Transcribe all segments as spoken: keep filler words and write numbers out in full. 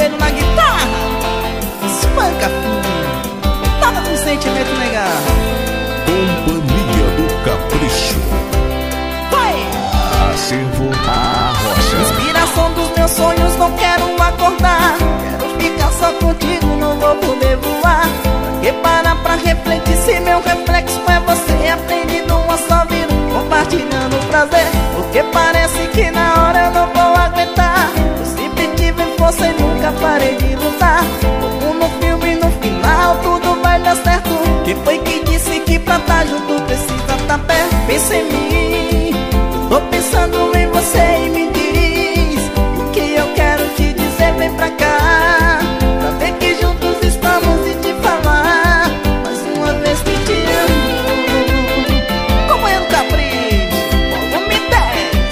Coelho na guitarra. Espanca, filho. Tava com sentimento, nega. Companhia do Capricho. Vai! Acervo a rocha. Inspiração dos meus sonhos, não quero acordar. Quero ficar só contigo, não vou poder voar. Pra que parar pra refletir se meu reflexo é você? Aprendido a só vir, compartilhando o prazer. Porque parece que na hora eu não vou aguentar. Eu sempre tive força e nunca parei de lutar. Como no filme, no final tudo vai dar certo. Quem foi que disse que pra tá junto precisa tá perto? Pensa em mim, tô pensando em você e me diz o que eu quero te dizer, vem pra cá. Pra ver que juntos estamos e te falar mais uma vez que te amo. Companhia do Capricho, volume dez.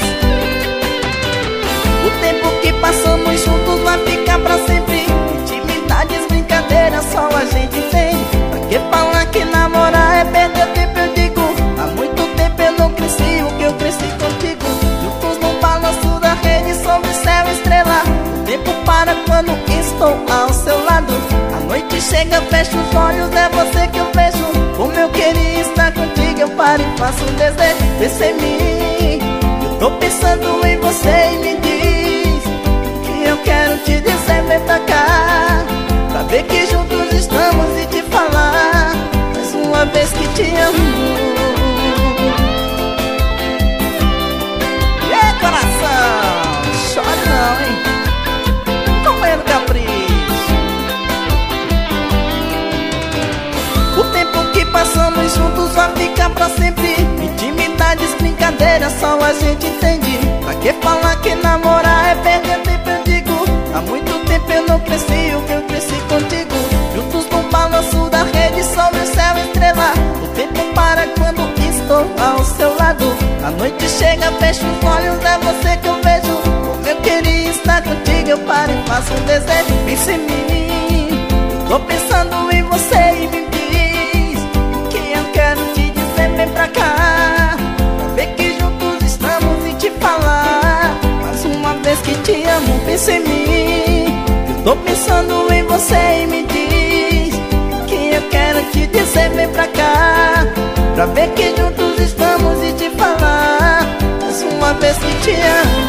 O tempo que passamos juntos vai ficar pra sempre. Intimidades, brincadeiras, só a gente tem. Pra que falar que namorar é perder tempo, eu digo. Há muito tempo eu não cresci o que eu cresci contigo. Juntos no balanço da rede sobre céu e estrela. O tempo para quando estou ao seu lado. A noite chega, fecho os olhos, é você que eu vejo. Como eu queria estar contigo, eu paro e faço um desejo. Pensa em mim, eu tô pensando em você e me diz o que eu quero te dizer, vem pra cá. Pra ver que juntos estamos e te falar mais uma vez que te amo. E coração, chore não, hein? Companhia do Capricho. O tempo que passamos juntos vai ficar pra sempre. Intimidades, brincadeiras, só a gente entende. Pra que falar que namorar é perder tempo, eu digo. Há muito tempo eu não cresci o que eu cresci contigo. Juntos no balanço da rede sobre o céu e estrela. O tempo para quando estou ao seu lado. A noite chega, fecho os olhos, é você que eu vejo. Como eu queria estar contigo, eu paro e faço um desejo. Pensa em mim, tô pensando em você e me diz o que eu quero te dizer, vem pra cá. Pra ver que juntos estamos e te falar mais uma vez que te amo. Pensa em mim, eu tô pensando em você e me diz o que eu quero te dizer, vem pra cá. Pra ver que juntos estamos e te falar mais uma vez que te amo.